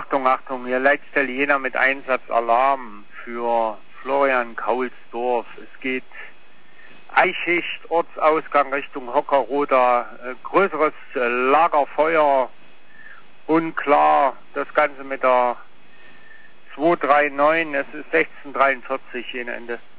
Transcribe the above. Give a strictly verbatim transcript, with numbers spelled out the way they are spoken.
Achtung, Achtung, hier Leitstelle Jena mit Einsatzalarm für Florian Kaulsdorf. Es geht Eichicht, Ortsausgang Richtung Hockerroda, äh, größeres äh, Lagerfeuer, unklar, das Ganze mit der zwei drei neun, es ist sechzehn dreiundvierzig, Jena Ende.